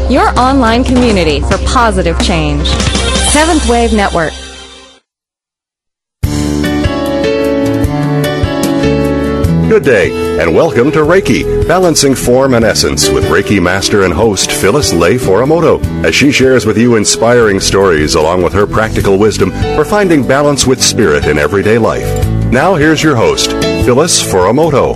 your online community for positive change. Seventh Wave Network. Good day, and welcome to Reiki, Balancing Form and Essence with Reiki Master and host Phyllis Lei Furamoto, as she shares with you inspiring stories along with her practical wisdom for finding balance with spirit in everyday life. Now here's your host, Phyllis Furamoto.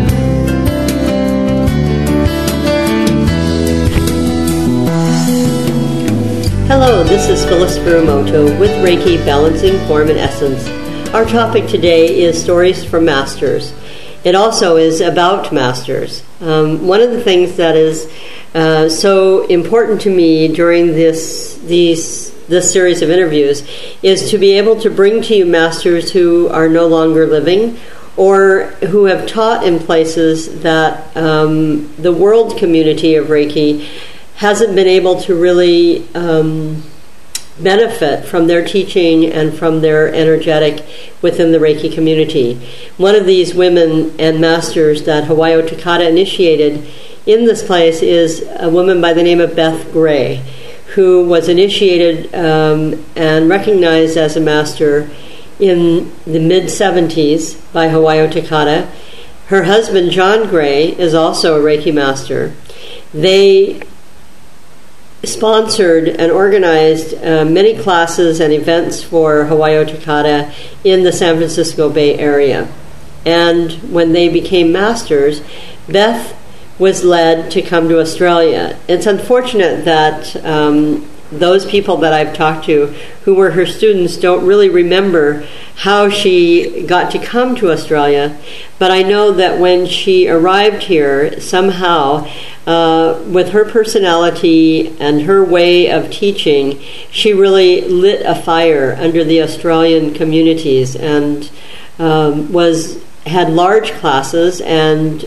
Hello, this is Phyllis Furamoto with Reiki, Balancing Form and Essence. Our topic today is Stories from Masters. It also is about masters. One of the things that is so important to me during this series of interviews is to be able to bring to you masters who are no longer living or who have taught in places that the world community of Reiki hasn't been able to really benefit from their teaching and from their energetic within the Reiki community. One of these women and masters that Hawayo Takata initiated in this place is a woman by the name of Beth Gray, who was initiated and recognized as a master in the mid-70s by Hawayo Takata. Her husband, John Gray, is also a Reiki master. They sponsored and organized many classes and events for Hawayo Takata in the San Francisco Bay Area. And when they became masters, Beth was led to come to Australia. It's unfortunate that those people that I've talked to who were her students don't really remember how she got to come to Australia, but I know that when she arrived here, somehow, with her personality and her way of teaching, she really lit a fire under the Australian communities and had large classes, and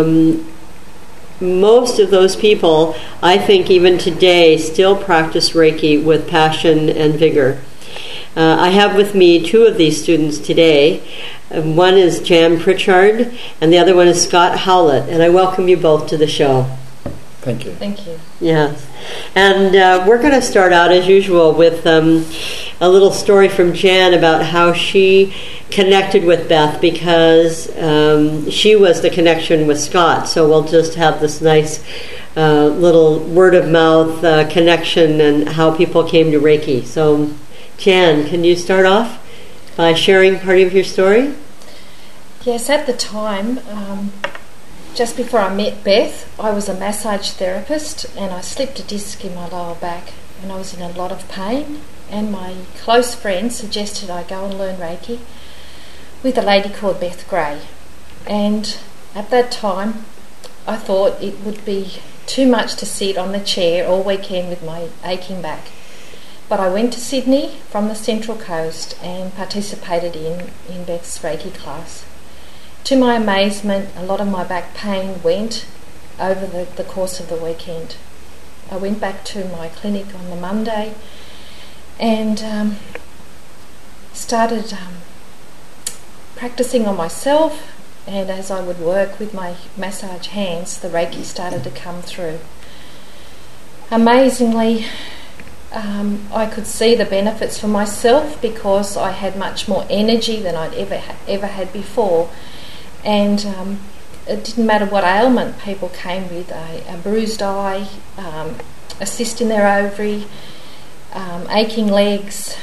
most of those people, I think even today, still practice Reiki with passion and vigor. I have with me two of these students today. One is Jan Pritchard, and the other one is Scott Howlett, and I welcome you both to the show. Thank you. Thank you. Yes. And we're going to start out, as usual, with a little story from Jan about how she connected with Beth, because she was the connection with Scott. So we'll just have this nice little word-of-mouth connection and how people came to Reiki. So, Jan, can you start off by sharing part of your story? Yes, at the time, just before I met Beth, I was a massage therapist, and I slipped a disc in my lower back, and I was in a lot of pain, and my close friend suggested I go and learn Reiki with a lady called Beth Gray. And at that time, I thought it would be too much to sit on the chair all weekend with my aching back. But I went to Sydney from the Central Coast and participated in Beth's Reiki class. To my amazement, a lot of my back pain went over the course of the weekend. I went back to my clinic on the Monday and started practicing on myself, and as I would work with my massage hands, the Reiki started to come through. Amazingly, I could see the benefits for myself because I had much more energy than I'd ever had before. And it didn't matter what ailment people came with, a bruised eye, a cyst in their ovary, aching legs,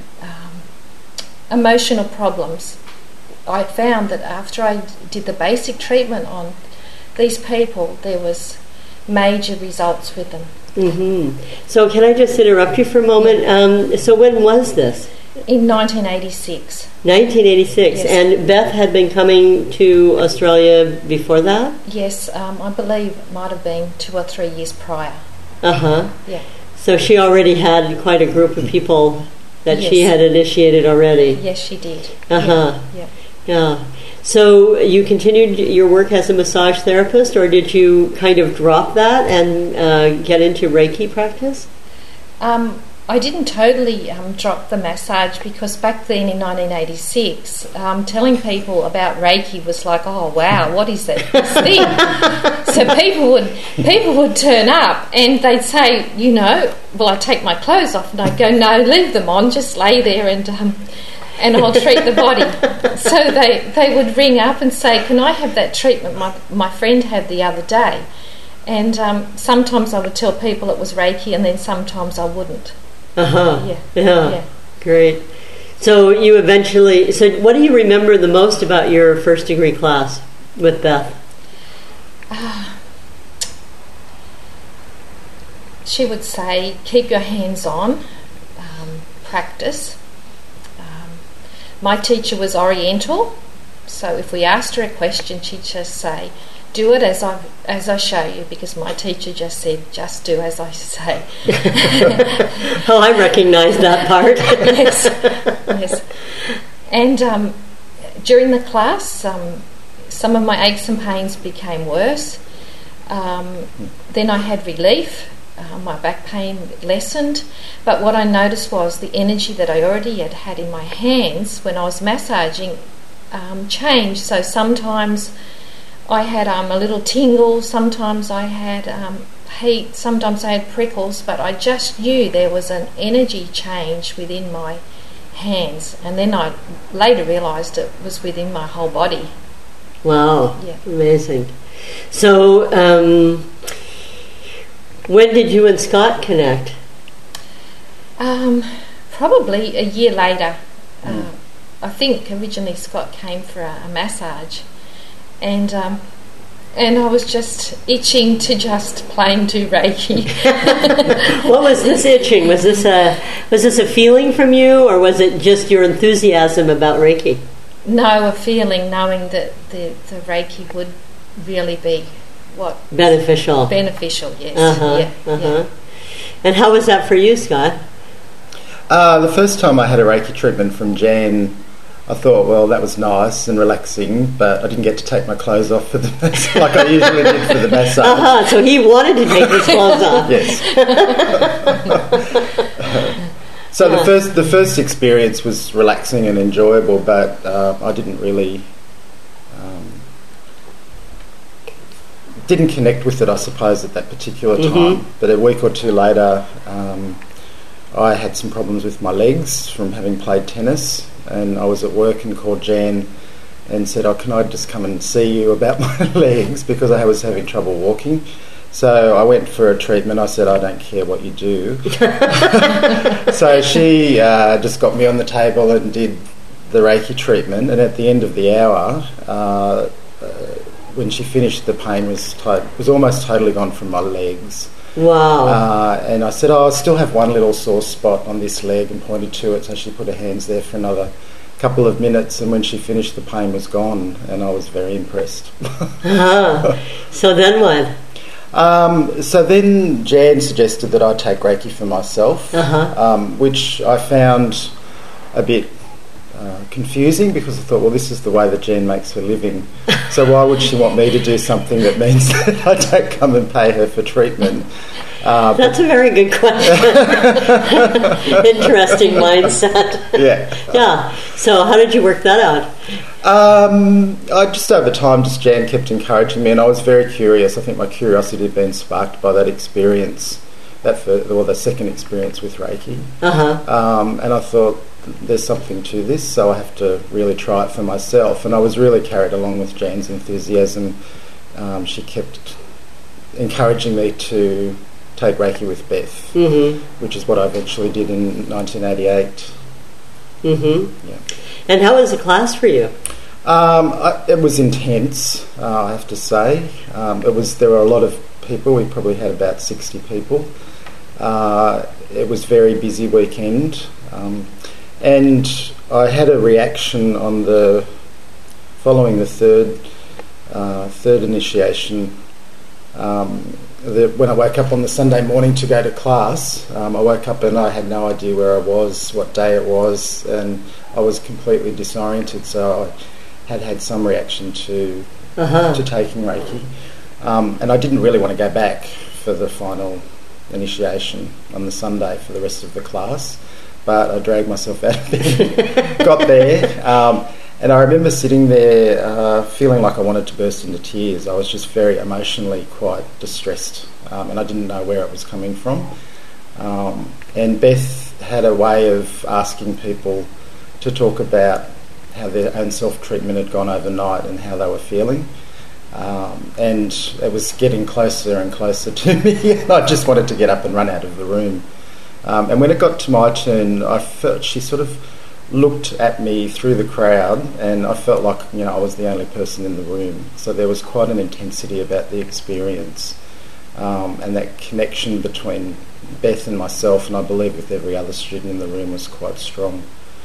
emotional problems. I found that after I did the basic treatment on these people, there was major results with them. Mm-hmm. So can I just interrupt you for a moment? So when was this? In 1986. 1986, yes. And Beth had been coming to Australia before that? Yes, I believe it might have been 2 or 3 years prior. Uh-huh. Yeah. So she already had quite a group of people that yes. she had initiated already. Yes, she did. Uh-huh. Yeah. So you continued your work as a massage therapist, or did you kind of drop that and get into Reiki practice? I didn't totally drop the massage, because back then in 1986, telling people about Reiki was like, oh wow, what is that thing? So people would turn up and they'd say, well, I take my clothes off, and I'd go, no, leave them on, just lay there and I'll treat the body. So they would ring up and say, can I have that treatment my friend had the other day? And sometimes I would tell people it was Reiki, and then sometimes I wouldn't. Yeah. Great. So you eventually... So what do you remember the most about your first degree class with Beth? She would say, keep your hands on, practice. My teacher was Oriental, so if we asked her a question, she'd just say, do it as I show you, because my teacher just said, just do as I say. Oh, I recognize that part. Yes. And during the class, some of my aches and pains became worse. Then I had relief. My back pain lessened. But what I noticed was the energy that I already had in my hands when I was massaging changed. So sometimes I had a little tingle, sometimes I had heat, sometimes I had prickles, but I just knew there was an energy change within my hands. And then I later realised it was within my whole body. Wow, yeah. Amazing. So when did you and Scott connect? Probably a year later. I think originally Scott came for a massage. And I was just itching to just plain do Reiki. What was this itching? Was this a feeling from you, or was it just your enthusiasm about Reiki? No, a feeling, knowing that the Reiki would really be beneficial. Beneficial, yes. Yeah. And how was that for you, Scott? The first time I had a Reiki treatment from Jan, I thought, well, that was nice and relaxing, but I didn't get to take my clothes off for the like I usually did for the massage. So he wanted to take his clothes off. Yes. So the first experience was relaxing and enjoyable, but I didn't really didn't connect with it, I suppose, at that particular time. But a week or two later, I had some problems with my legs from having played tennis. And I was at work and called Jan and said, can I just come and see you about my legs, because I was having trouble walking. So I went for a treatment. I said, I don't care what you do. So she just got me on the table and did the Reiki treatment. And at the end of the hour, when she finished, the pain was almost totally gone from my legs. Wow. And I said, I still have one little sore spot on this leg, and pointed to it. So she put her hands there for another couple of minutes, and when she finished, the pain was gone, and I was very impressed. So then what? So then Jan suggested that I take Reiki for myself, which I found a bit confusing, because I thought, well, this is the way that Jan makes her living, so why would she want me to do something that means that I don't come and pay her for treatment? That's a very good question. Interesting mindset. Yeah. So how did you work that out? I just over time, Jan kept encouraging me, and I was very curious. I think my curiosity had been sparked by that experience, the second experience with Reiki. And I thought, there's something to this, so I have to really try it for myself. And I was really carried along with Jan's enthusiasm. She kept encouraging me to take Reiki with Beth, which is what I eventually did in 1988. Yeah. And how was the class for you? It was intense, I have to say. There were a lot of people. We probably had about 60 people. It was a very busy weekend. And I had a reaction on following the third initiation. When I woke up on the Sunday morning to go to class, I woke up and I had no idea where I was, what day it was, and I was completely disoriented. So I had some reaction to taking Reiki, and I didn't really want to go back for the final initiation on the Sunday for the rest of the class, but I dragged myself out of bed, got there, and I remember sitting there feeling like I wanted to burst into tears. I was just very emotionally quite distressed, and I didn't know where it was coming from. And Beth had a way of asking people to talk about how their own self-treatment had gone overnight and how they were feeling. And it was getting closer and closer to me, and I just wanted to get up and run out of the room. And when it got to my turn, I felt she sort of looked at me through the crowd, and I felt like, you know, I was the only person in the room. So there was quite an intensity about the experience, and that connection between Beth and myself, and I believe with every other student in the room, was quite strong.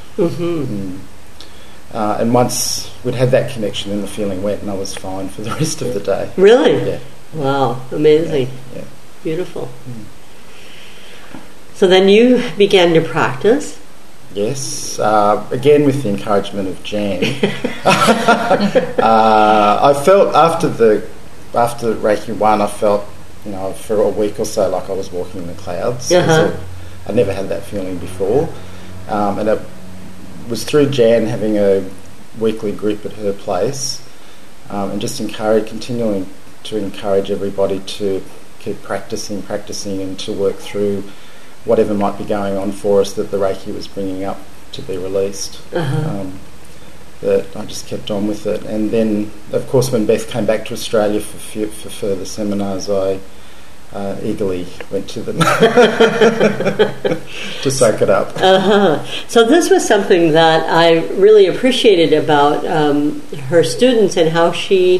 And once we'd had that connection, then the feeling went, and I was fine for the rest of the day. Really? Yeah. Wow, amazing. Yeah. Beautiful. So then you began to practice. Yes, again with the encouragement of Jan. I felt after Reiki 1, I felt, you know, for a week or so like I was walking in the clouds. Uh-huh. So I never had that feeling before, and it was through Jan having a weekly group at her place, and just continuing to encourage everybody to keep practicing and to work through whatever might be going on for us that the Reiki was bringing up to be released. That I just kept on with it. And then, of course, when Beth came back to Australia for further seminars, I eagerly went to them to soak it up. So this was something that I really appreciated about her students, and how she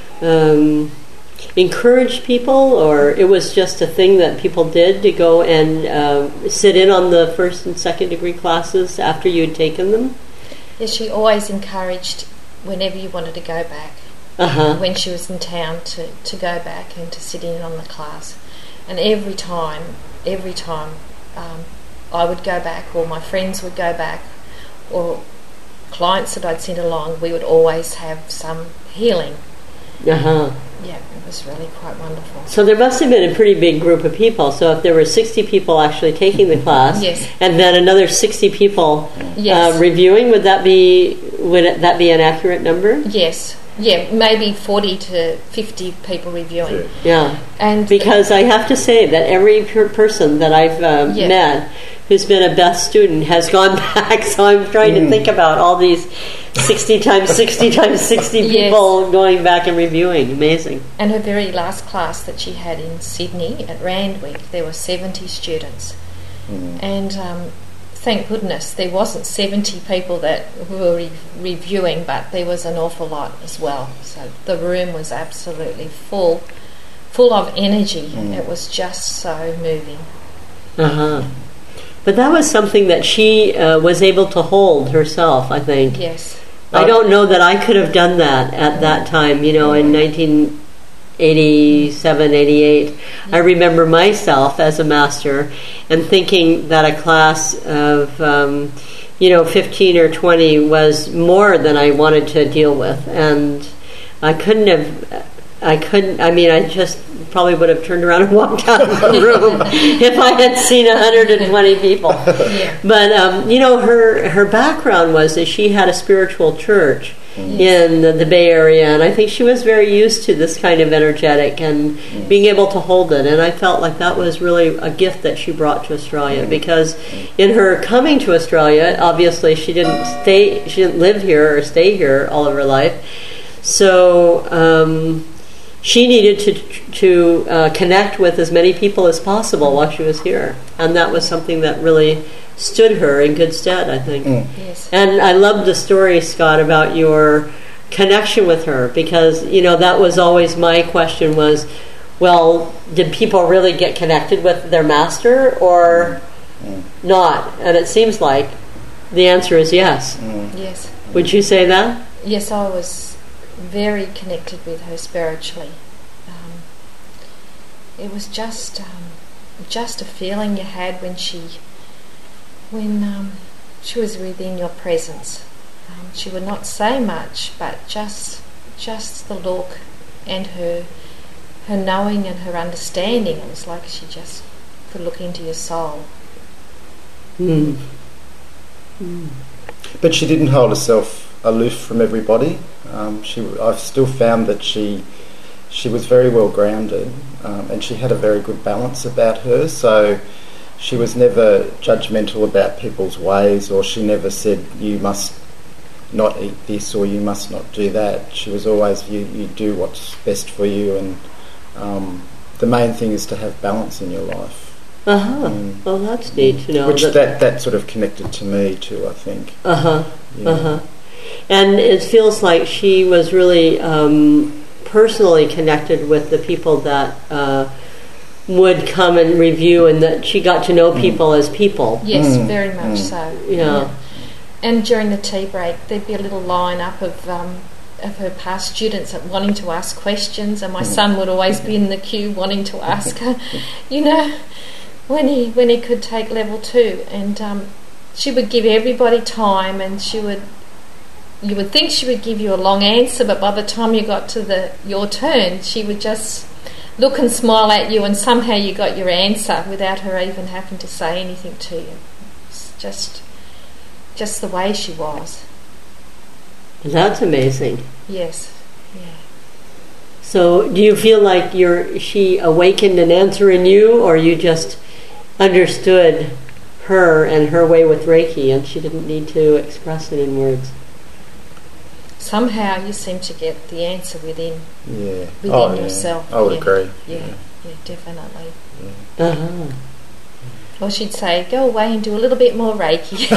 encouraged people, or it was just a thing that people did to go and sit in on the first and second degree classes after you'd taken them? Yes, she always encouraged whenever you wanted to go back, when she was in town, to go back and to sit in on the class. And every time I would go back, or my friends would go back, or clients that I'd sent along, we would always have some healing. Yeah, it was really quite wonderful. So there must have been a pretty big group of people. So if there were 60 people actually taking the class, yes, and then another 60 people reviewing, would that be an accurate number? Yes. Yeah, maybe 40 to 50 people reviewing. Yeah, and because I have to say that every person that I've met who's been a Beth student has gone back. So I'm trying to think about all these 60 times 60 times 60 people going back and reviewing. Amazing. And her very last class that she had in Sydney at Randwick, there were 70 students. And thank goodness there wasn't 70 people that were reviewing, but there was an awful lot as well. So the room was absolutely full of energy. It was just so moving. But that was something that she was able to hold herself, I think. Yes. I don't know that I could have done that at that time, you know, in 1987, 88. I remember myself as a master and thinking that a class of, 15 or 20 was more than I wanted to deal with. And I just probably would have turned around and walked out of the room if I had seen 120 people. But, her background was that she had a spiritual church in the Bay Area, and I think she was very used to this kind of energetic and being able to hold it. And I felt like that was really a gift that she brought to Australia, because in her coming to Australia, obviously she didn't live here or stay here all of her life. So she needed to connect with as many people as possible while she was here, and that was something that really stood her in good stead, I think. Yes. And I love the story, Scott, about your connection with her, because that was always my question was, well, did people really get connected with their master or not? And it seems like the answer is yes. Yes. Would you say that? Yes, I was very connected with her spiritually. It was just a feeling you had when she was within your presence. She would not say much, but just the look and her knowing and her understanding. It was like she just could look into your soul. But she didn't hold herself aloof from everybody. I've still found that she was very well grounded, and she had a very good balance about her. So she was never judgmental about people's ways, or she never said you must not eat this or you must not do that. She was always you do what's best for you, and the main thing is to have balance in your life. Well, that's neat to know. Which that sort of connected to me too, I think. And it feels like she was really personally connected with the people that would come and review, and that she got to know people as people. Yes, very much so. Yeah. And during the tea break, there'd be a little line-up of her past students wanting to ask questions, and my son would always be in the queue wanting to ask her, when he could take level 2, and she would give everybody time, and you would think she would give you a long answer, but by the time you got to your turn, she would just look and smile at you, and somehow you got your answer without her even having to say anything to you. It's just the way she was. That's amazing. Yes. Yeah. So do you feel like she awakened an answer in you, or you just understood her and her way with Reiki, and she didn't need to express it in words? Somehow you seem to get the answer within yourself. I would agree. Yeah, definitely. Yeah. Or she'd say, go away and do a little bit more Reiki.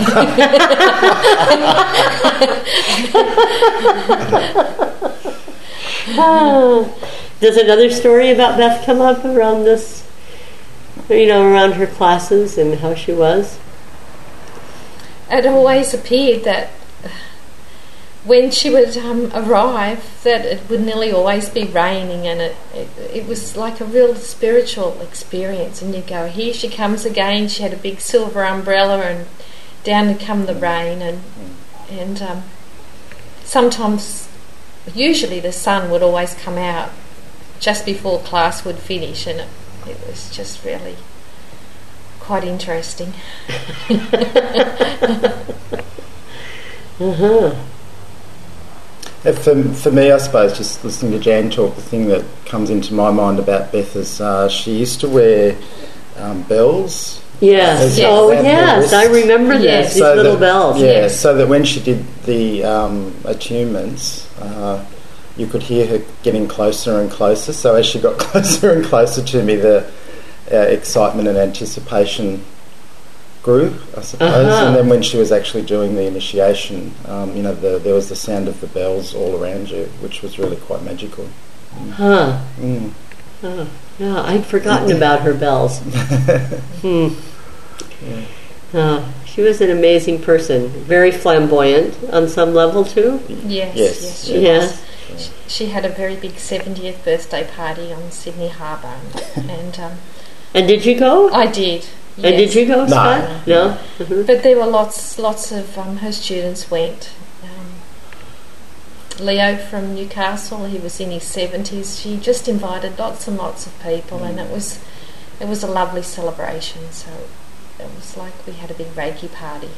Does another story about Beth come up around this, around her classes and how she was? It always appeared that when she would arrive, that it would nearly always be raining, and it was like a real spiritual experience. And you go, here she comes again. She had a big silver umbrella, and down would come the rain, and sometimes, usually the sun would always come out just before class would finish, and it was just really quite interesting. For me, I suppose, just listening to Jan talk, the thing that comes into my mind about Beth is she used to wear bells. Yes. Yes, I remember this. These little bells. Yeah, so that when she did the attunements, you could hear her getting closer and closer. So as she got closer and closer to me, the excitement and anticipation grew, I suppose. And then when she was actually doing the initiation, there was the sound of the bells all around you, which was really quite magical. Yeah, I'd forgotten about her bells. She was an amazing person, very flamboyant on some level too. Yes, she was. She had a very big 70th birthday party on Sydney Harbour, and did you go? I did. Yes. And did you go, Scott? No. But there were lots of her students went. Leo from Newcastle, he was in his 70s. She just invited lots and lots of people, and it was a lovely celebration. So it was like we had a big Reiki party.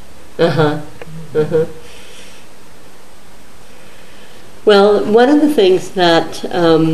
Well, one of the things that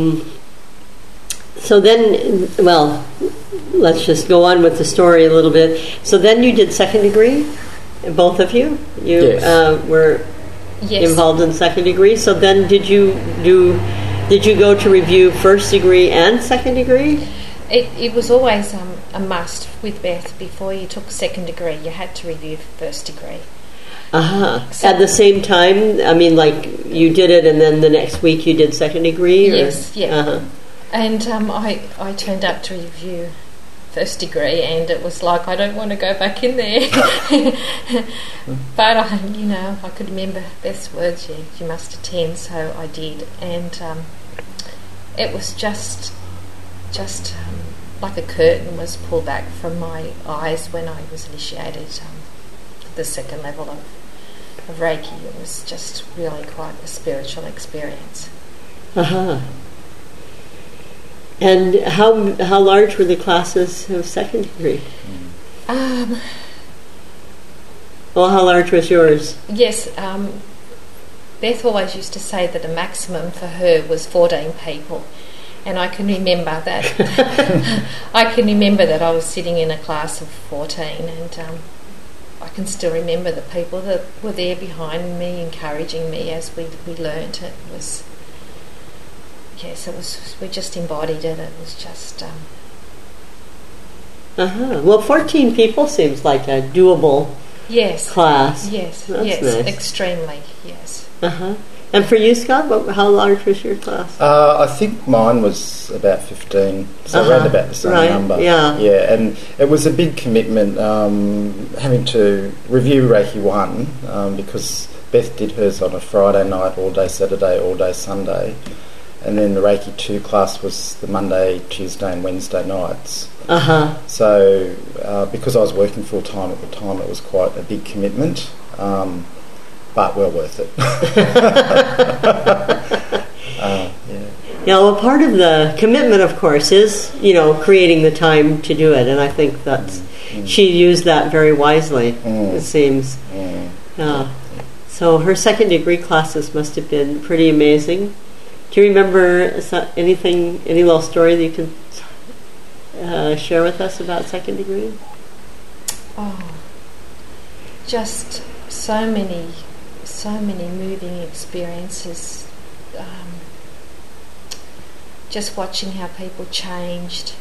let's just go on with the story a little bit. So then you did second degree, both of you? Were involved in second degree. So then did you go to review first degree and second degree? It was always a must with Beth. Before you took second degree, you had to review first degree. So at the same time? I mean, like you did it and then the next week you did second degree? Yes, yeah. And I turned up to review first degree, and it was like, I don't want to go back in there. But I could remember Beth's words. You must attend, so I did, and it was just like a curtain was pulled back from my eyes when I was initiated the second level of Reiki. It was just really quite a spiritual experience. And how large were the classes of second degree? Well, how large was yours? Yes, Beth always used to say that a maximum for her was 14 people, and I can remember that. I can remember that I was sitting in a class of 14, and I can still remember the people that were there behind me, encouraging me as we learnt. It was, yes, it was. We just embodied it. It was just. Well, 14 people seems like a doable. Yes. Class. Yes. That's yes. Nice. Extremely. Yes. And for you, Scott, how large was your class? I think mine was about 15, so around about the same number. Yeah. Yeah, and it was a big commitment having to review Reiki 1 because Beth did hers on a Friday night, all day Saturday, all day Sunday, and then the Reiki 2 class was the Monday, Tuesday and Wednesday nights. So because I was working full time at the time, it was quite a big commitment, but well worth it. Well, part of the commitment, of course, is creating the time to do it, and I think that's she used that very wisely. It seems. So her second degree classes must have been pretty amazing. Do you remember any little story that you can share with us about second degree? Oh, just so many moving experiences. Just watching how people changed.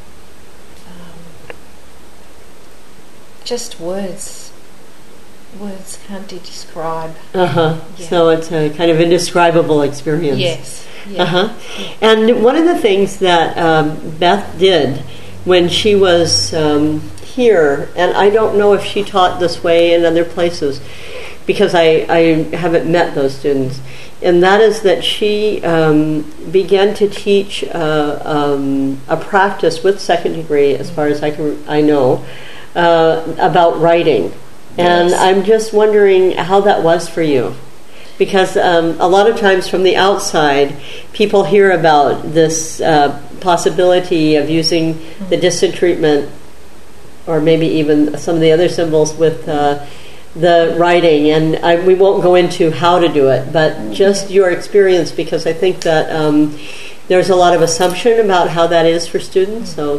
Just words can't describe. Yeah. So it's a kind of indescribable experience. Yes. Yeah. And one of the things that Beth did when she was here, and I don't know if she taught this way in other places because I haven't met those students, and that is that she began to teach a practice with second degree, as far as I know, about writing. And I'm just wondering how that was for you. Because a lot of times from the outside, people hear about this possibility of using the distant treatment, or maybe even some of the other symbols with the writing. And we won't go into how to do it, but just your experience, because I think that there's a lot of assumption about how that is for students. So.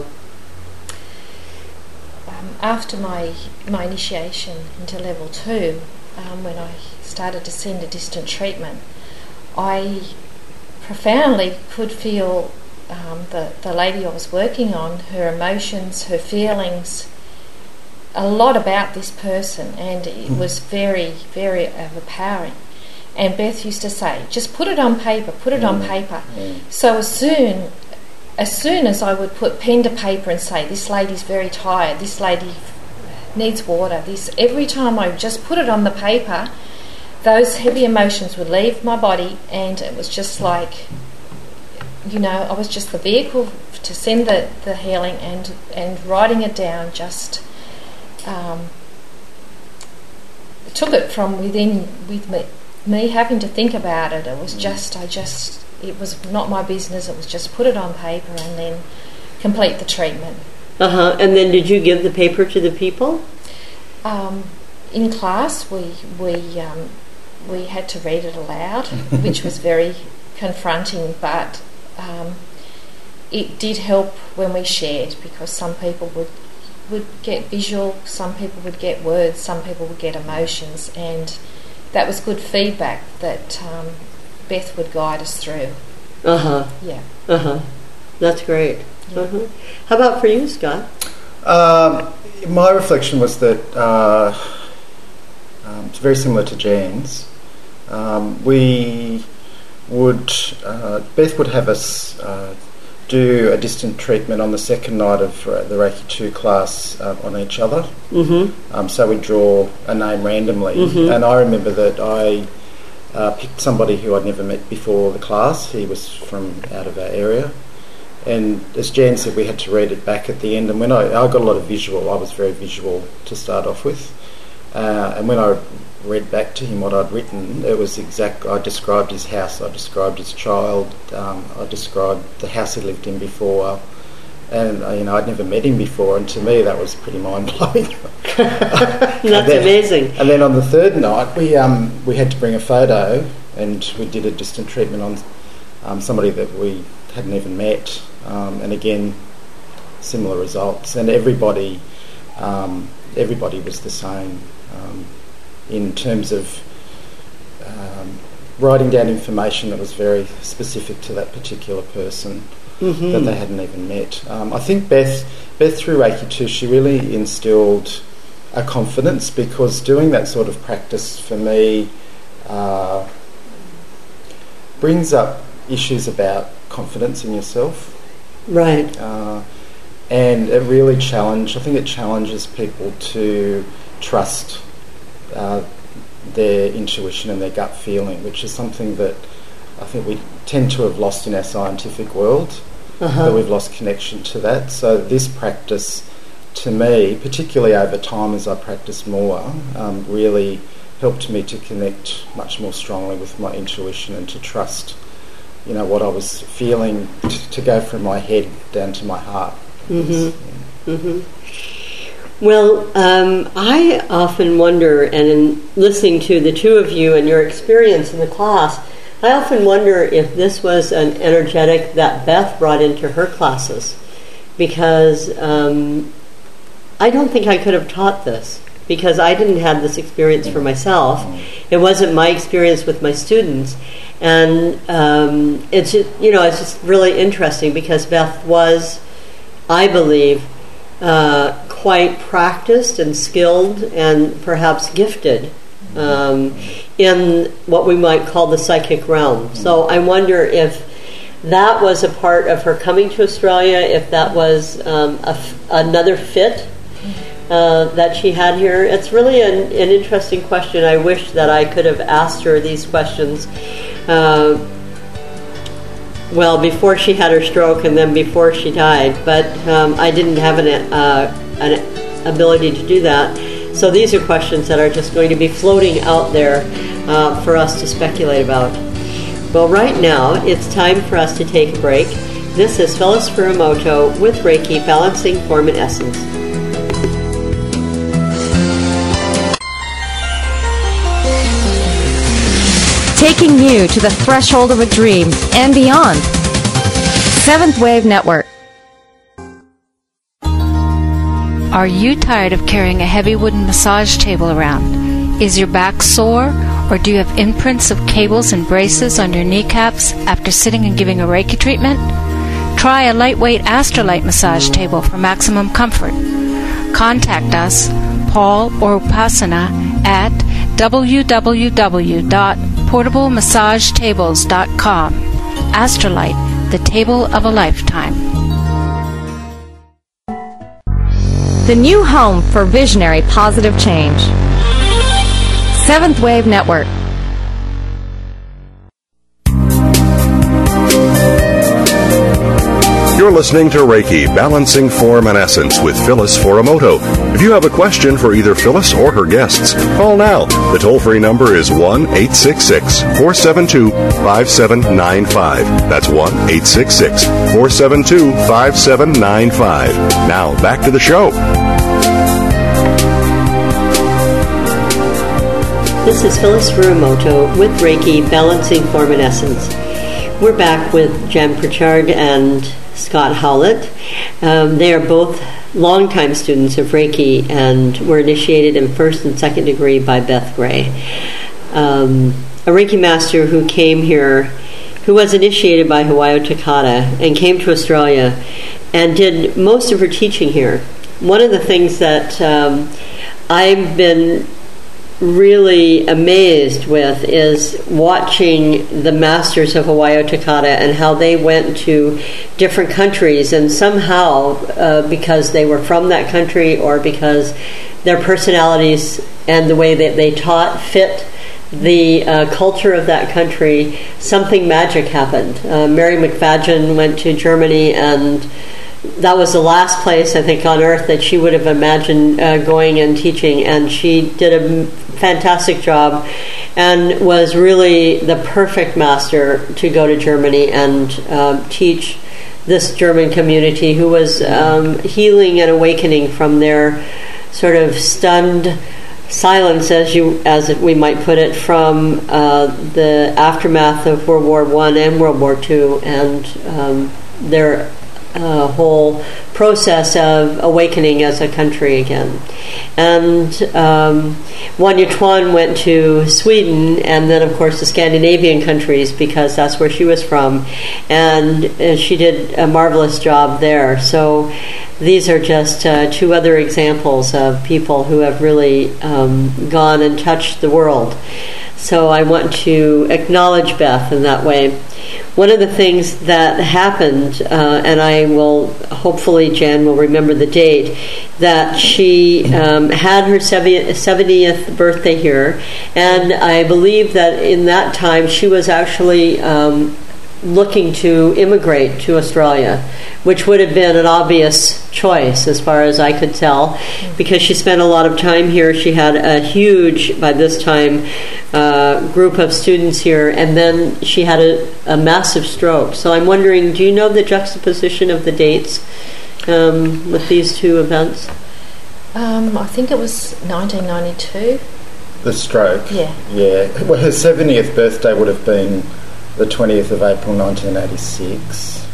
After my initiation into level 2, when I started to send a distant treatment, I profoundly could feel the lady I was working on, her emotions, her feelings, a lot about this person, and it was very, very overpowering. And Beth used to say, just put it on paper, put it on paper. So as soon as I would put pen to paper and say, this lady's very tired, this lady needs water, every time I just put it on the paper, those heavy emotions would leave my body, and it was just like, I was just the vehicle to send the healing, and writing it down just took it from within, with me having to think about it. It was it was not my business. It was just put it on paper and then complete the treatment. And then did you give the paper to the people? In class, we had to read it aloud, which was very confronting, but it did help when we shared, because some people would get visual, some people would get words, some people would get emotions, and that was good feedback that Beth would guide us through. Yeah. That's great. Yeah. How about for you, Scott? My reflection was that it's very similar to Jan's. We would Beth would have us do a distant treatment on the second night of the Reiki 2 class on each other. So we'd draw a name randomly, and I remember that I picked somebody who I'd never met before the class. He was from out of our area, and as Jan said, we had to read it back at the end, and when I got a lot of visual, I was very visual to start off with, And when I read back to him what I'd written, it was I described his house, I described his child, I described the house he lived in before, and I'd never met him before, and to me that was pretty mind-blowing. That's amazing. And then on the third night we had to bring a photo, and we did a distant treatment on somebody that we hadn't even met, and again similar results, and everybody was the same in terms of writing down information that was very specific to that particular person that they hadn't even met. I think Beth through Reiki too, she really instilled a confidence, because doing that sort of practice for me brings up issues about confidence in yourself. Right. And it really challenges people to trust their intuition and their gut feeling, which is something that I think we tend to have lost in our scientific world, that we've lost connection to that. So this practice, to me, particularly over time as I practice more, really helped me to connect much more strongly with my intuition and to trust, what I was feeling, to go from my head down to my heart. Well, I often wonder, and in listening to the two of you and your experience in the class, I often wonder if this was an energetic that Beth brought into her classes, because I don't think I could have taught this, because I didn't have this experience for myself. It wasn't my experience with my students, and it's just really interesting, because Beth was, I believe, quite practiced and skilled and perhaps gifted in what we might call the psychic realm. So I wonder if that was a part of her coming to Australia, if that was another fit that she had here. It's really an interesting question. I wish that I could have asked her these questions before she had her stroke and then before she died, but I didn't have an ability to do that. So these are questions that are just going to be floating out there for us to speculate about. Well, right now it's time for us to take a break. This is Phyllis Furumoto with Reiki, Balancing Form and Essence. Taking you to the threshold of a dream and beyond. Seventh Wave Network. Are you tired of carrying a heavy wooden massage table around? Is your back sore, or do you have imprints of cables and braces on your kneecaps after sitting and giving a Reiki treatment? Try a lightweight Astrolite massage table for maximum comfort. Contact us, Paul or Upasana, at www.portablemassagetables.com. Astrolite, the table of a lifetime. The new home for visionary positive change. Seventh Wave Network. You're listening to Reiki, Balancing Form and Essence with Phyllis Furumoto. If you have a question for either Phyllis or her guests, call now. The toll-free number is 1-866-472-5795. That's 1-866-472-5795. Now, back to the show. This is Phyllis Furumoto with Reiki, Balancing Form and Essence. We're back with Jan Pritchard and Scott Howlett. They are both longtime students of Reiki and were initiated in first and second degree by Beth Gray, a Reiki master who came here, who was initiated by Hawayo Takata and came to Australia and did most of her teaching here. One of the things that I've been really amazed with is watching the masters of Hawayo Takata and how they went to different countries, and somehow because they were from that country or because their personalities and the way that they taught fit the culture of that country, something magic happened. Mary McFadden went to Germany and that was the last place, I think, on earth that she would have imagined going and teaching. And she did a fantastic job and was really the perfect master to go to Germany and teach this German community who was healing and awakening from their sort of stunned silence, as we might put it, from the aftermath of World War I and World War II, and their whole process of awakening as a country again. And Wanya Tuan went to Sweden and then, of course, the Scandinavian countries, because that's where she was from, and she did a marvelous job there. So these are just two other examples of people who have really gone and touched the world. So I want to acknowledge Beth in that way. One of the things that happened, and I will, hopefully Jan will remember the date, that she had her 70th birthday here, and I believe that in that time she was actually looking to immigrate to Australia, which would have been an obvious choice as far as I could tell, because she spent a lot of time here. She had a huge, by this time, group of students here, and then she had a massive stroke. So I'm wondering, do you know the juxtaposition of the dates with these two events? I think it was 1992. The stroke? Yeah. Yeah. Well, her 70th birthday would have been the 20th of April 1986.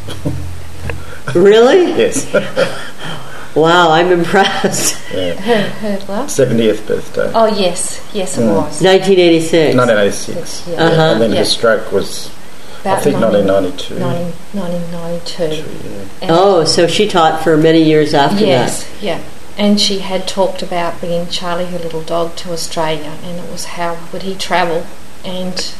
Really? Yes. Wow, I'm impressed. Yeah. Her what? 70th birthday. Oh, yes. Yes, it was. 1986. 1986. Yeah. Yeah. And then Yeah. her stroke was, About I think, 1992. 1992. Yeah. Oh, so she taught for many years after Yes, that. yeah. And she had talked about bringing Charlie, her little dog, to Australia, and it was how would he travel and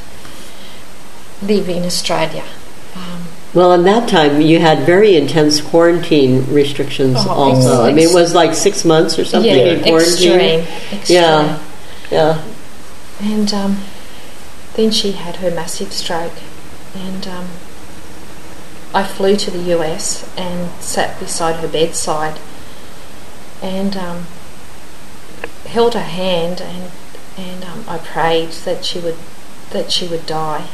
live in Australia. Well, in that time, you had very intense quarantine restrictions also. I mean, it was like 6 months or something in quarantine. Extreme. Yeah. And then she had her massive stroke, and I flew to the US and sat beside her bedside and held her hand, and I prayed that she would die.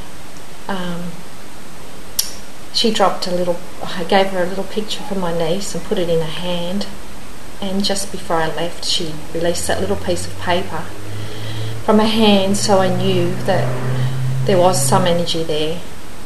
She dropped I gave her a little picture from my niece and put it in her hand, and just before I left she released that little piece of paper from her hand, so I knew that there was some energy there.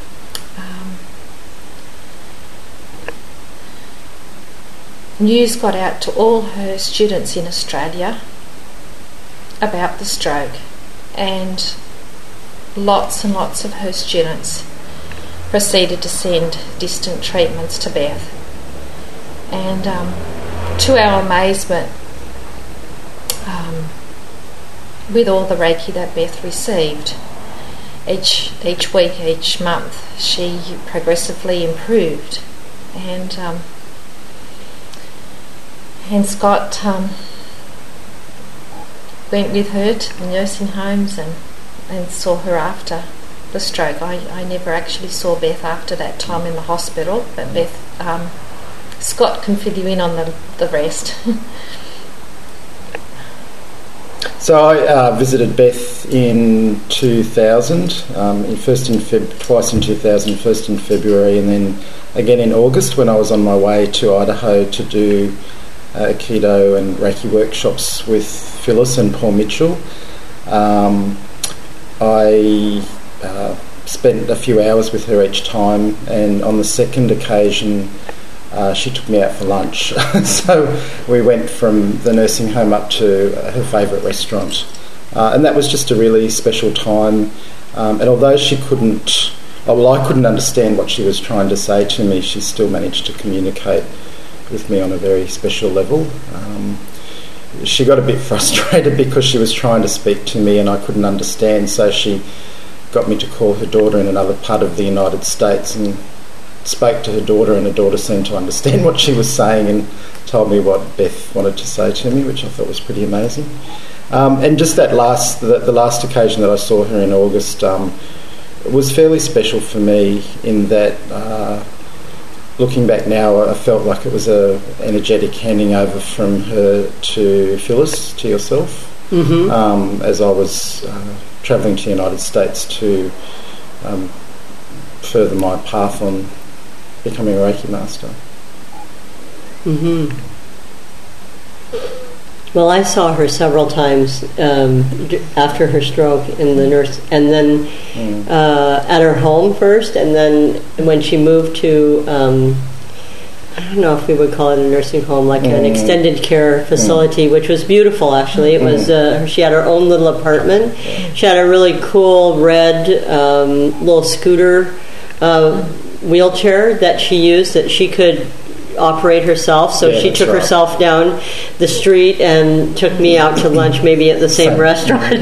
News got out to all her students in Australia about the stroke, and lots and lots of her students proceeded to send distant treatments to Beth. And to our amazement, with all the Reiki that Beth received, each week, each month, she progressively improved. And Scott went with her to the nursing homes and saw her after the stroke. I never actually saw Beth after that time in the hospital, but Beth, Scott can fill you in on the rest. So I visited Beth in 2000, twice in 2000, first in February and then again in August when I was on my way to Idaho to do Aikido and Reiki workshops with Phyllis and Paul Mitchell. I spent a few hours with her each time, and on the second occasion she took me out for lunch. So we went from the nursing home up to her favourite restaurant, and that was just a really special time. And although I couldn't understand what she was trying to say to me, she still managed to communicate with me on a very special level. She got a bit frustrated because she was trying to speak to me and I couldn't understand, so she got me to call her daughter in another part of the United States and spoke to her daughter, and her daughter seemed to understand what she was saying and told me what Beth wanted to say to me, which I thought was pretty amazing. And just the last occasion that I saw her in August was fairly special for me in that looking back now, I felt like it was a energetic handing over from her to Phyllis, to yourself, as I was travelling to the United States to further my path on becoming a Reiki master. Well, I saw her several times after her stroke in the nurse, and then at her home first, and then when she moved to, I don't know if we would call it a nursing home, like an extended care facility, which was beautiful, actually. It was, she had her own little apartment. She had a really cool red little scooter wheelchair that she used that she could operate herself, so she took herself down the street and took me out to lunch, maybe at the same restaurant.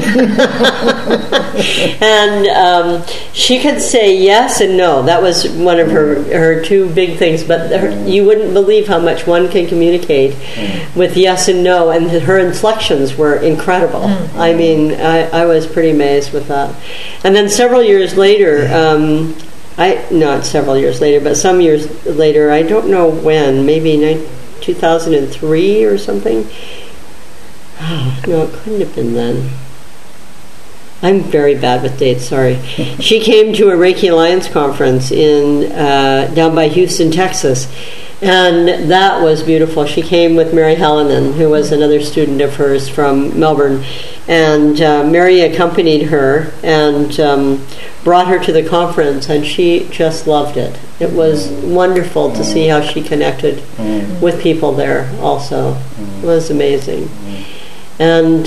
And she could say yes and no. That was one of her two big things, but you wouldn't believe how much one can communicate with yes and no, and her inflections were incredible. I mean, I was pretty amazed with that. And then several years later, not several years later, but some years later, I don't know when, maybe 2003 or something. No, it couldn't have been then. I'm very bad with dates, sorry. She came to a Reiki Alliance conference in down by Houston, Texas, and that was beautiful. She came with Mary Hallinan, who was another student of hers from Melbourne, and Mary accompanied her and brought her to the conference, and she just loved it. It was wonderful to see how she connected with people there also. It was amazing. And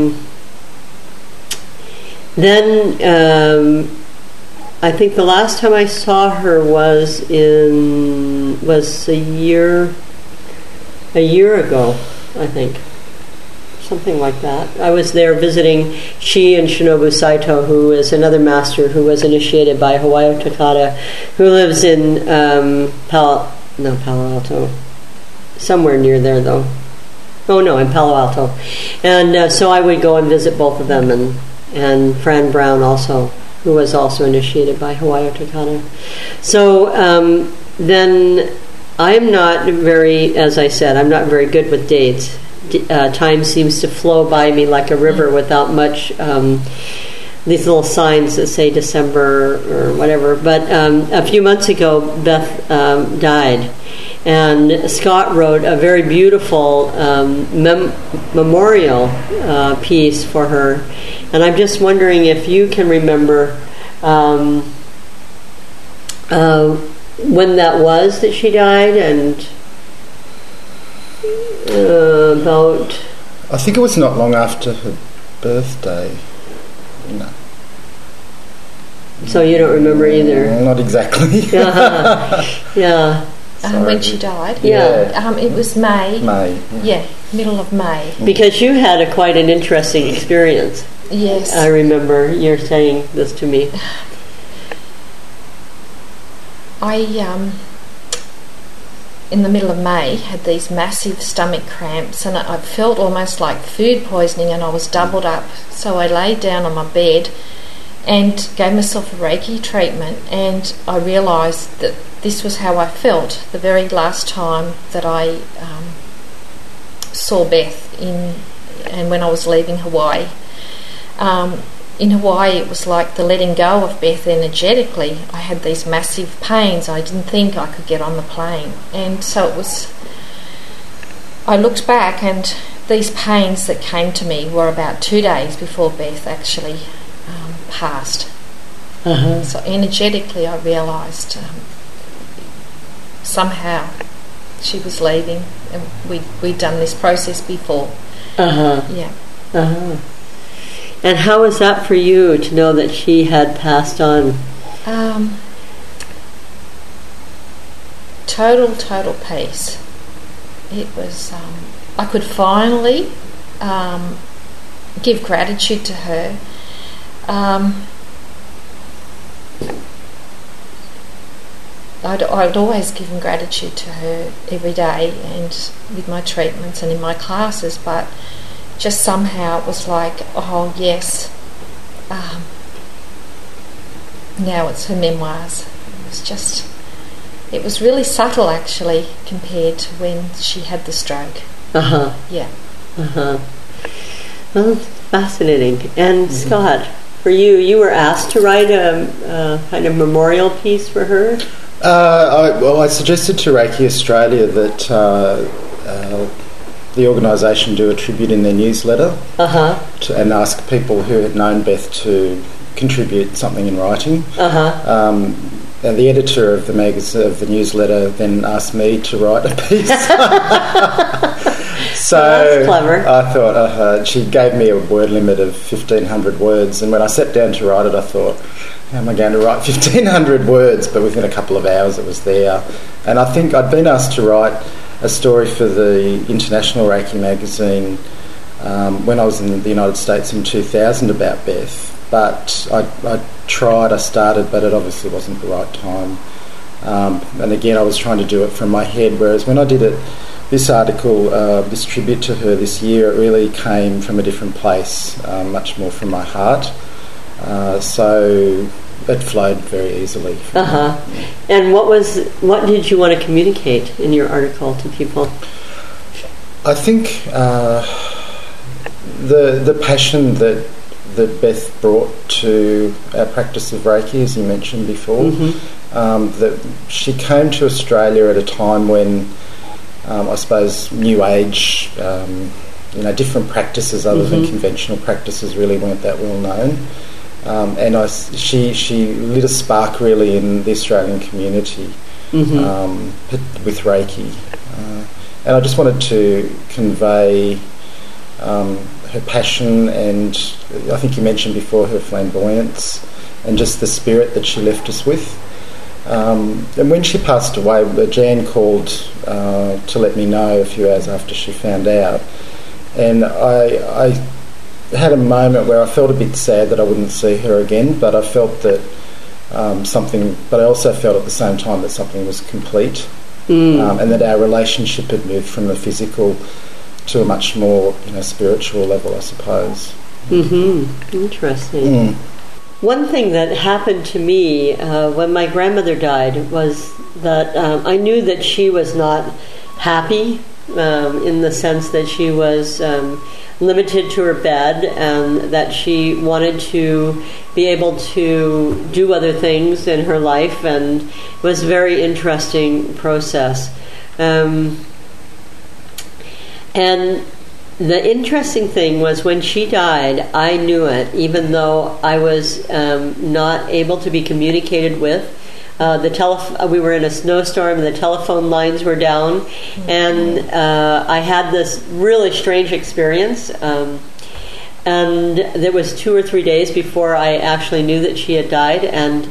then I think the last time I saw her was a year ago, I think. Something like that. I was there visiting she and Shinobu Saito, who is another master who was initiated by Hawayo Takada, who lives in Palo Alto. Somewhere near there, though. Oh, no, in Palo Alto. And so I would go and visit both of them, and Fran Brown also, who was also initiated by Hawayo Takada. So then I'm not very, as I said, I'm not very good with dates. Time seems to flow by me like a river without much these little signs that say December or whatever. But a few months ago, Beth died, and Scott wrote a very beautiful memorial piece for her. And I'm just wondering if you can remember when that was that she died, and about... I think it was not long after her birthday. No. So you don't remember either? Not exactly. Yeah. When she died? Yeah. It was May. Yeah, middle of May. Because you had quite an interesting experience. Yes. I remember you're saying this to me. In the middle of May, had these massive stomach cramps, and I felt almost like food poisoning, and I was doubled up. So I laid down on my bed and gave myself a Reiki treatment, and I realised that this was how I felt the very last time that I saw Beth and when I was leaving Hawaii. In Hawaii, it was like the letting go of Beth energetically. I had these massive pains. I didn't think I could get on the plane. And so it was... I looked back, and these pains that came to me were about 2 days before Beth actually passed. So energetically, I realised somehow she was leaving, and we'd done this process before. Yeah. And how was that for you to know that she had passed on? Total peace. It was, I could finally give gratitude to her. I'd always given gratitude to her every day, and with my treatments and in my classes, but just somehow it was like, oh yes, now it's her memoirs. It was just It was really subtle, actually, compared to when she had the stroke. Yeah. Well, fascinating. And Scott, for you, you were asked to write a kind of memorial piece for her? I suggested to Reiki Australia that the organisation do a tribute in their newsletter and ask people who had known Beth to contribute something in writing. And the editor of the newsletter then asked me to write a piece. So that's clever. I thought she gave me a word limit of 1,500 words, and when I sat down to write it, I thought, how am I going to write 1,500 words? But within a couple of hours, it was there. And I think I'd been asked to write a story for the International Reiki magazine when I was in the United States in 2000 about Beth. But I started, but it obviously wasn't the right time. And again, I was trying to do it from my head, whereas when I did it, this article, this tribute to her this year, it really came from a different place, much more from my heart. So it flowed very easily. And what did you want to communicate in your article to people? I think the passion that Beth brought to our practice of Reiki, as you mentioned before, that she came to Australia at a time when I suppose New Age, different practices other than conventional practices really weren't that well known. And she lit a spark really in the Australian community with Reiki. And I just wanted to convey her passion, and I think you mentioned before her flamboyance and just the spirit that she left us with. And when she passed away, Jan called to let me know a few hours after she found out, and I had a moment where I felt a bit sad that I wouldn't see her again, but I felt that but I also felt at the same time that something was complete, and that our relationship had moved from the physical to a much more spiritual level, I suppose. Interesting. One thing that happened to me when my grandmother died was that I knew that she was not happy in the sense that she was limited to her bed, and that she wanted to be able to do other things in her life, and it was a very interesting process. And the interesting thing was when she died, I knew it, even though I was not able to be communicated with. We were in a snowstorm, and the telephone lines were down, and I had this really strange experience. And there was 2 or 3 days before I actually knew that she had died, and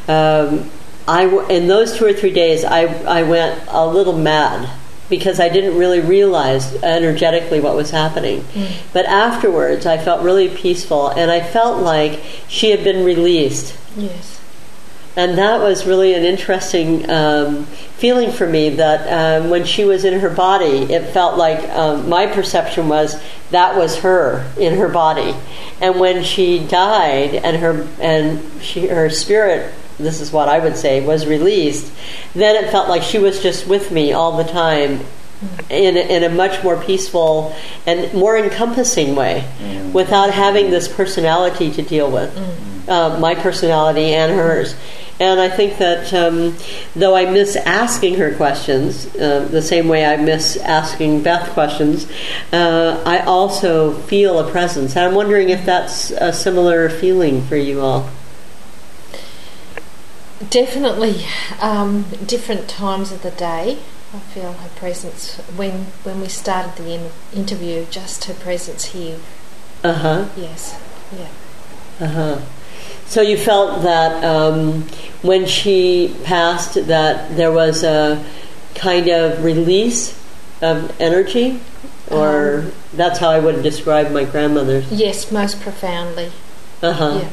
in those 2 or 3 days, I went a little mad, because I didn't really realize energetically what was happening. But afterwards, I felt really peaceful, and I felt like she had been released. Yes. And that was really an interesting feeling for me, that when she was in her body, it felt like my perception was that was her in her body. And when she died and her spirit, this is what I would say, was released, then it felt like she was just with me all the time in a much more peaceful and more encompassing way, without having this personality to deal with, my personality and hers. And I think that though I miss asking her questions, the same way I miss asking Beth questions, I also feel a presence. And I'm wondering if that's a similar feeling for you all. Definitely, different times of the day. I feel her presence when we started the interview. Just her presence here. Yes. Yeah. So you felt that when she passed, that there was a kind of release of energy, or that's how I would describe my grandmother's. Yes, most profoundly. Yeah.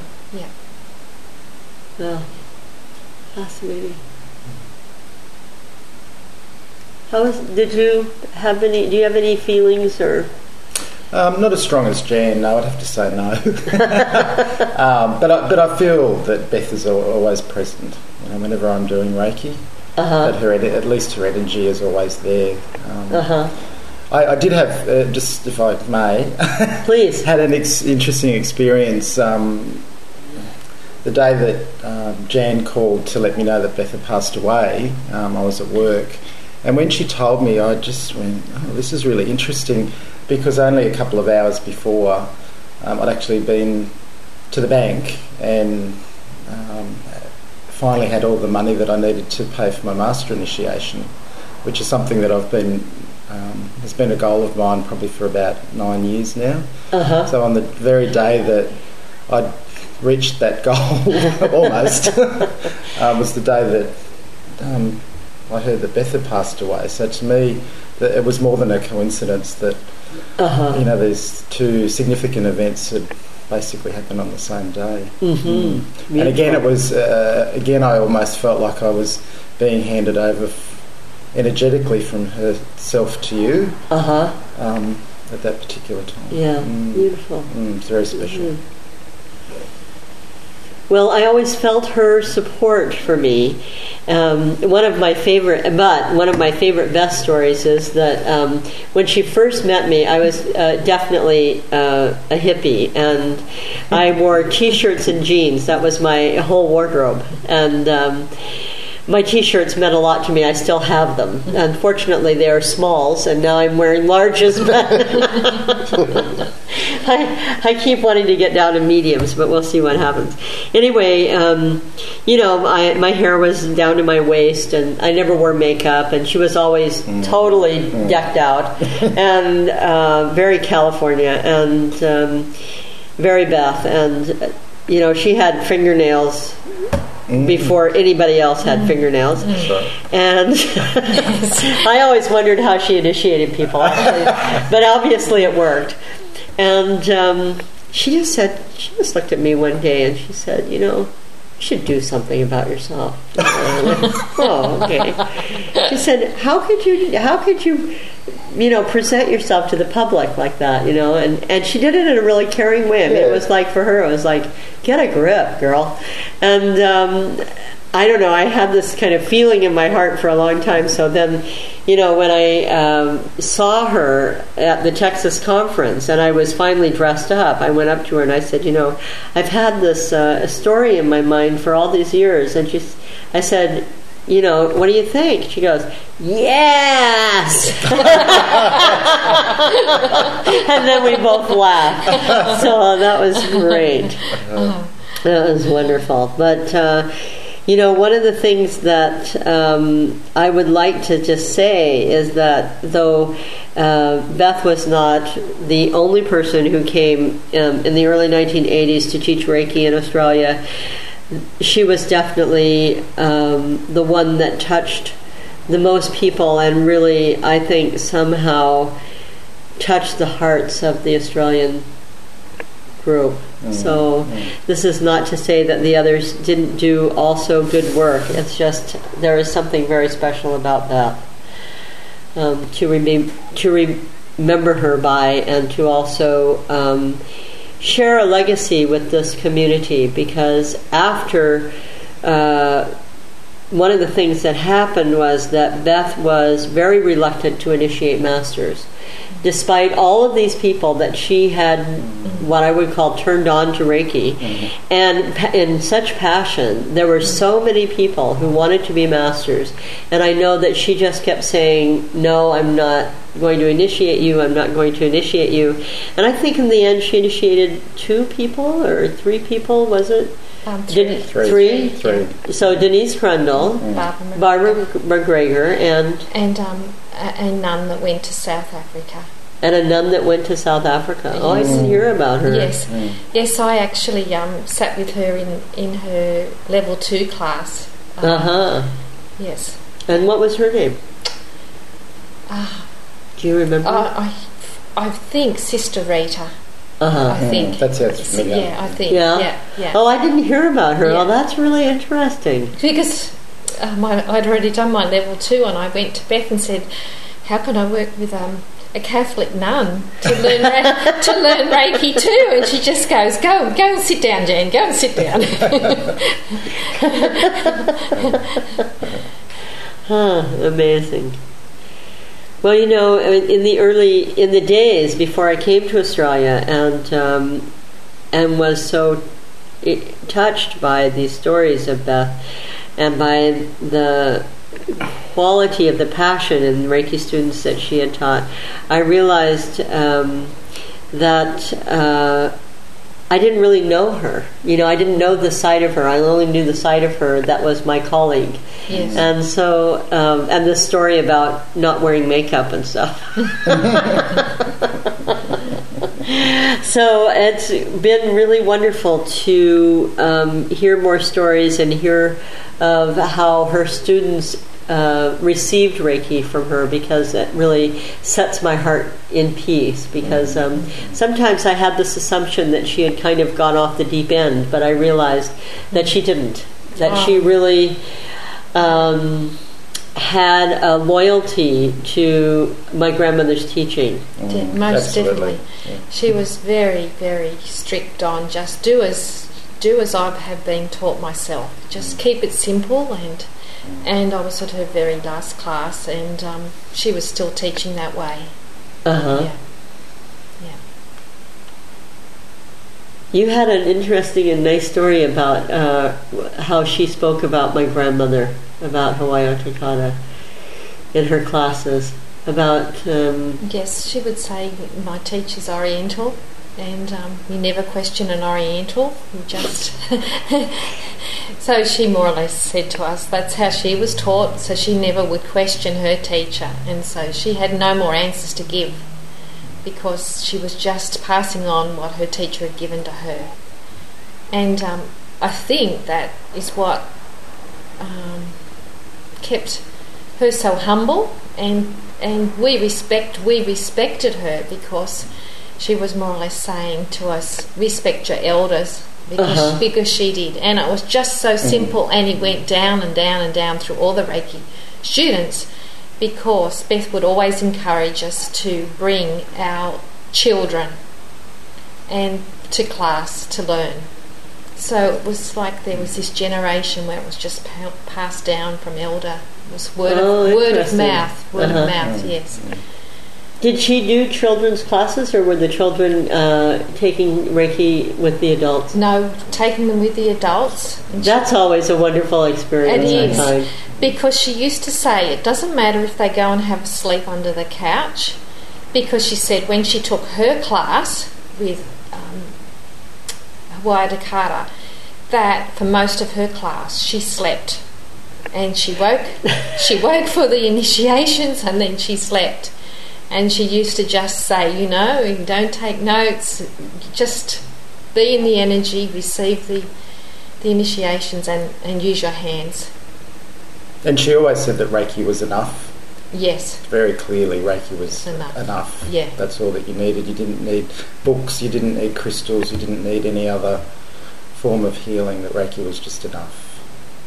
Well, fascinating. Do you have any feelings, or? Not as strong as Jan, no, I'd have to say no. But I feel that Beth is always present, whenever I'm doing Reiki. but at least her energy is always there. I did have, just if I may, please, had an interesting experience. The day that Jan called to let me know that Beth had passed away, I was at work, and when she told me, I just went, "Oh, this is really interesting," because only a couple of hours before, I'd actually been to the bank and finally had all the money that I needed to pay for my master initiation, which is something that I've been has been a goal of mine probably for about 9 years now. So on the very day that I'd reached that goal, almost, was the day that I heard that Beth had passed away. So to me, it was more than a coincidence that these two significant events had basically happened on the same day. And again, it was I almost felt like I was being handed over energetically from herself to you at that particular time. Yeah, beautiful. It's very special. Well, I always felt her support for me. One of my favorite Beth stories is that when she first met me, I was definitely a hippie, and I wore T-shirts and jeans. That was my whole wardrobe, and my T-shirts meant a lot to me. I still have them. Unfortunately, they are smalls, and now I'm wearing larges. But I keep wanting to get down to mediums, but we'll see what happens. Anyway, my hair was down to my waist, and I never wore makeup, and she was always totally decked out, and very California, and very Beth. And, she had fingernails before anybody else had fingernails. And I always wondered how she initiated people, actually. But obviously it worked. And she just looked at me one day and she said, you should do something about yourself. And I went, oh, okay. She said, how could you present yourself to the public like that, and she did it in a really caring way. I mean, it was like, for her, it was like, get a grip, girl. And I don't know, I had this kind of feeling in my heart for a long time. So then, when I saw her at the Texas conference and I was finally dressed up, I went up to her and I said, I've had this story in my mind for all these years. And I said, what do you think? She goes, yes! And then we both laughed. So that was great. That was wonderful. But, one of the things that I would like to just say is that though Beth was not the only person who came in the early 1980s to teach Reiki in Australia, she was definitely the one that touched the most people and really, I think, somehow touched the hearts of the Australian group. So this is not to say that the others didn't do also good work. It's just there is something very special about that to remember her by, and to also share a legacy with this community, because after one of the things that happened was that Beth was very reluctant to initiate masters. Despite all of these people that she had, what I would call, turned on to Reiki, and in such passion, there were so many people who wanted to be masters, and I know that she just kept saying, no, I'm not going to initiate you, I'm not going to initiate you. And I think in the end she initiated 2 people or 3 people, was it? Three. So Denise Crundle, Barbara McGregor, and a nun that went to South Africa. And a nun that went to South Africa. Oh, I didn't hear about her. Yes, yes. I actually sat with her in her level 2 class. Yes. And what was her name? Do you remember? I think Sister Rita. I think that's it. Yeah, I think. Yeah. Oh, I didn't hear about her. Yeah. Oh, that's really interesting. Because I'd already done my level 2, and I went to Beth and said, "How can I work with a Catholic nun to learn Reiki too?" And she just goes, "Go and sit down, Jane. Go and sit down." Amazing. Well, in the days before I came to Australia and was so touched by these stories of Beth and by the quality of the passion in Reiki students that she had taught, I realized that I didn't really know her. I didn't know the side of her. I only knew the side of her that was my colleague. Yes. And so, and this story about not wearing makeup and stuff. So it's been really wonderful to hear more stories and hear of how her students received Reiki from her, because it really sets my heart in peace, because sometimes I had this assumption that she had kind of gone off the deep end, but I realized that she didn't, that she really had a loyalty to my grandmother's teaching. Most Absolutely. definitely. Yeah. She was very, very strict on just do as I have been taught myself. Just keep it simple, and I was at her very last class, and she was still teaching that way. Yeah. You had an interesting and nice story about how she spoke about my grandmother, about Hawaii Takata in her classes. About yes, she would say my teacher's Oriental, and you never question an Oriental. You just so she more or less said to us that's how she was taught. So she never would question her teacher, and so she had no more answers to give, because she was just passing on what her teacher had given to her. And I think that is what kept her so humble, and we respected her, because she was more or less saying to us, respect your elders, because she did. And it was just so simple, and it went down and down and down through all the Reiki students, because Beth would always encourage us to bring our children and to class to learn. So it was like there was this generation where it was just passed down from elder. It was word of mouth, yes. Did she do children's classes, or were the children taking Reiki with the adults? No, taking them with the adults. That's always a wonderful experience. It is, I find. because she used to say it doesn't matter if they go and have a sleep under the couch, because she said when she took her class with Hawaii Takata, that for most of her class she slept, and she woke for the initiations, and then she slept. And she used to just say, don't take notes, just be in the energy, receive the initiations, and use your hands. And she always said that Reiki was enough. Yes. Very clearly, Reiki was enough. Yeah. That's all that you needed. You didn't need books, you didn't need crystals, you didn't need any other form of healing, that Reiki was just enough.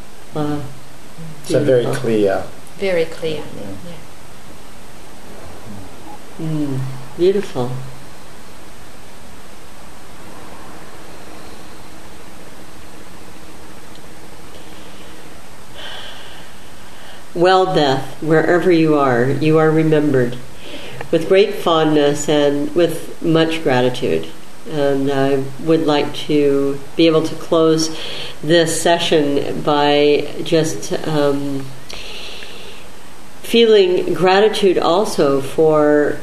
So very clear. Very clear, Yeah. Beautiful. Well, Beth, wherever you are remembered with great fondness and with much gratitude. And I would like to be able to close this session by just feeling gratitude also for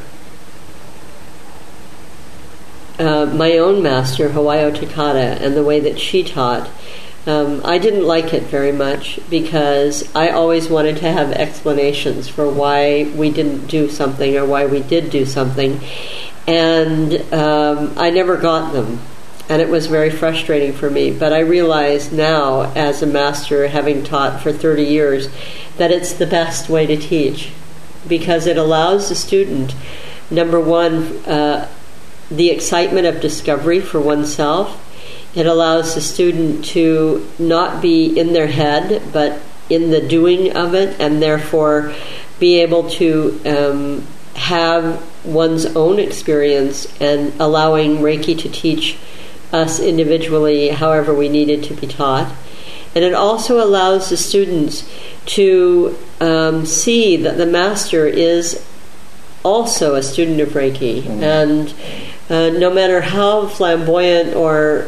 my own master, Hawaii Takata, and the way that she taught. I didn't like it very much, because I always wanted to have explanations for why we didn't do something or why we did do something, and I never got them, and it was very frustrating for me. But I realize now, as a master, having taught for 30 years, that it's the best way to teach, because it allows the student, number one, the excitement of discovery for oneself. It allows the student to not be in their head, but in the doing of it, and therefore be able to have one's own experience, and allowing Reiki to teach us individually however we needed to be taught. And it also allows the students to see that the master is also a student of Reiki. And no matter how flamboyant or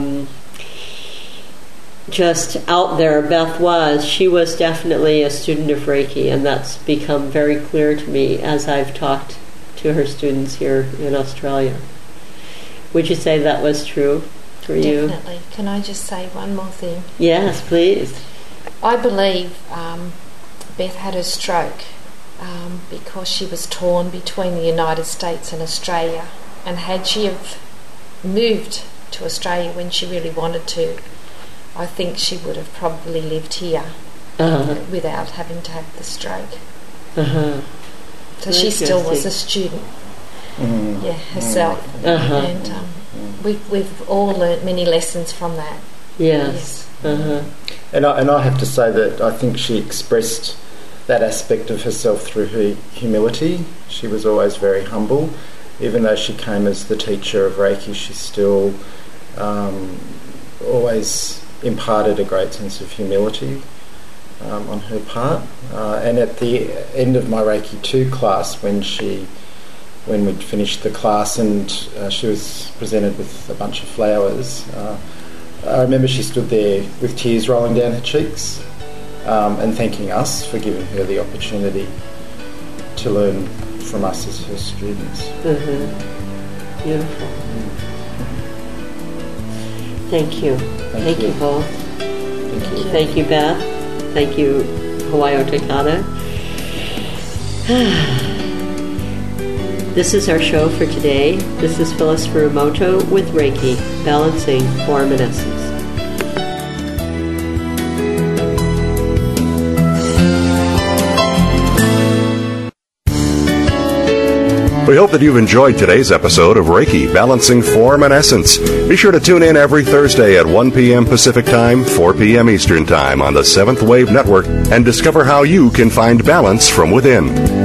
just out there Beth was, she was definitely a student of Reiki, and that's become very clear to me as I've talked to her students here in Australia. Would you say that was true for you? Definitely. Can I just say one more thing? Yes, please. I believe Beth had a stroke because she was torn between the United States and Australia, and had she have moved to Australia when she really wanted to, I think she would have probably lived here without having to have the stroke. So she still was a student, herself, and we've all learnt many lessons from that. Yes. And I have to say that I think she expressed that aspect of herself through her humility. She was always very humble. Even though she came as the teacher of Reiki, she still always imparted a great sense of humility on her part. And at the end of my Reiki 2 class, when we'd finished the class and she was presented with a bunch of flowers, I remember she stood there with tears rolling down her cheeks and thanking us for giving her the opportunity to learn from us as her students. Beautiful. Thank you. Thank you both. Thank you. Thank you, Beth. Thank you, Hawayo Takata. This is our show for today. This is Phyllis Furumoto with Reiki, balancing form and essence. We hope that you've enjoyed today's episode of Reiki, Balancing Form and Essence. Be sure to tune in every Thursday at 1 p.m. Pacific Time, 4 p.m. Eastern Time on the Seventh Wave Network and discover how you can find balance from within.